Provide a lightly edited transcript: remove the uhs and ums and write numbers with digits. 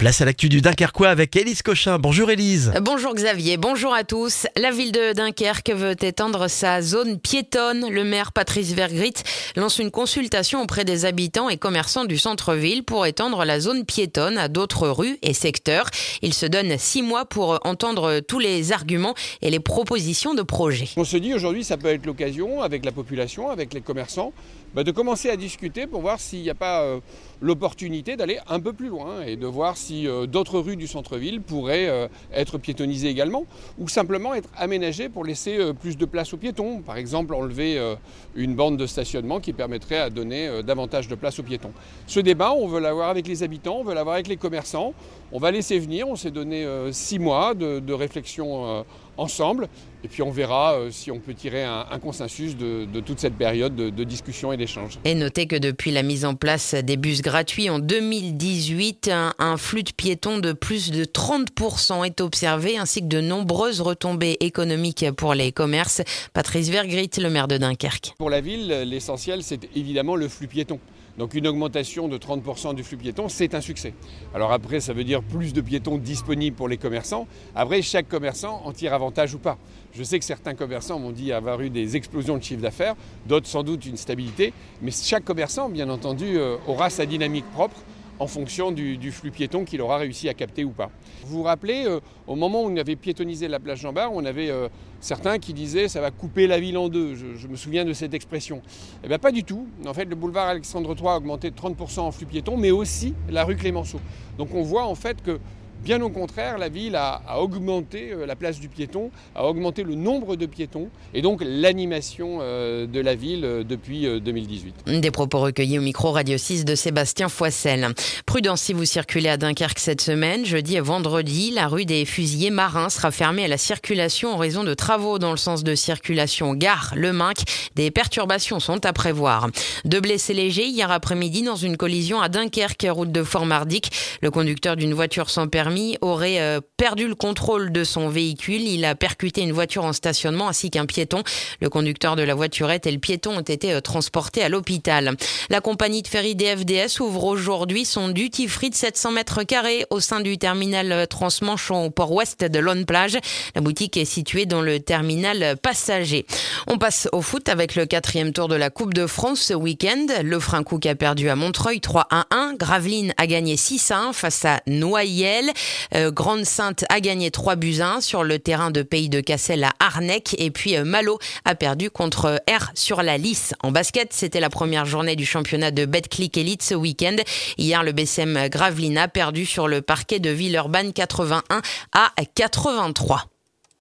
Place à l'actu du Dunkerquois avec Élise Cochin. Bonjour Élise. Bonjour Xavier, bonjour à tous. La ville de Dunkerque veut étendre sa zone piétonne. Le maire Patrice Vergrit lance une consultation auprès des habitants et commerçants du centre-ville pour étendre la zone piétonne à d'autres rues et secteurs. Il se donne 6 mois pour entendre tous les arguments et les propositions de projets. On se dit aujourd'hui, ça peut être l'occasion avec la population, avec les commerçants, de commencer à discuter pour voir s'il n'y a pas l'opportunité d'aller un peu plus loin et de voir si d'autres rues du centre-ville pourraient être piétonnisées également ou simplement être aménagées pour laisser plus de place aux piétons. Par exemple, enlever une bande de stationnement qui permettrait à donner davantage de place aux piétons. Ce débat, on veut l'avoir avec les habitants, on veut l'avoir avec les commerçants. On va laisser venir, on s'est donné 6 mois de réflexion ensemble et puis on verra si on peut tirer un consensus de toute cette période de discussion et d'échange. Et notez que depuis la mise en place des bus gratuits en 2018, un flux de piétons de plus de 30% est observé, ainsi que de nombreuses retombées économiques pour les commerces. Patrice Vergrit, le maire de Dunkerque. Pour la ville, l'essentiel, c'est évidemment le flux piéton. Donc une augmentation de 30% du flux piéton, c'est un succès. Alors après, ça veut dire plus de piétons disponibles pour les commerçants. Après, chaque commerçant en tire avantage ou pas. Je sais que certains commerçants m'ont dit avoir eu des explosions de chiffre d'affaires, d'autres sans doute une stabilité. Mais chaque commerçant, bien entendu, aura sa dynamique propre en fonction du flux piéton qu'il aura réussi à capter ou pas. Vous vous rappelez, au moment où on avait piétonnisé la place Jean-Bart, on avait certains qui disaient « ça va couper la ville en deux ». Je me souviens de cette expression. Eh bien pas du tout. En fait, le boulevard Alexandre III a augmenté de 30% en flux piéton, mais aussi la rue Clémenceau. Donc on voit en fait que, bien au contraire, la ville a augmenté la place du piéton, a augmenté le nombre de piétons et donc l'animation de la ville depuis 2018. Des propos recueillis au micro Radio 6 de Sébastien Foissel. Prudence si vous circulez à Dunkerque cette semaine. Jeudi et vendredi, la rue des Fusiliers Marins sera fermée à la circulation en raison de travaux dans le sens de circulation gare-Le Minc. Des perturbations sont à prévoir. 2 blessés légers hier après-midi dans une collision à Dunkerque, route de Fort-Mardic. Le conducteur d'une voiture sans permis aurait perdu le contrôle de son véhicule. Il a percuté une voiture en stationnement ainsi qu'un piéton. Le conducteur de la voiturette et le piéton ont été transportés à l'hôpital. La compagnie de ferry DFDS ouvre aujourd'hui son duty free de 700 mètres carrés au sein du terminal Transmanche au port ouest de Lonne-Plage. La boutique est située dans le terminal passager. On passe au foot avec le 4e tour de la Coupe de France ce week-end. Le Frincouc a perdu à Montreuil 3-1. Gravelines a gagné 6-1 face à Noyelles. Grande-Sainte a gagné 3-1 sur le terrain de Pays de Cassel à Arnec. Et puis Malo a perdu contre R sur la Lys. En basket, c'était la première journée du championnat de Betclic Elite ce week-end. Hier, le BCM Gravelines a perdu sur le parquet de Villeurbanne 81-83.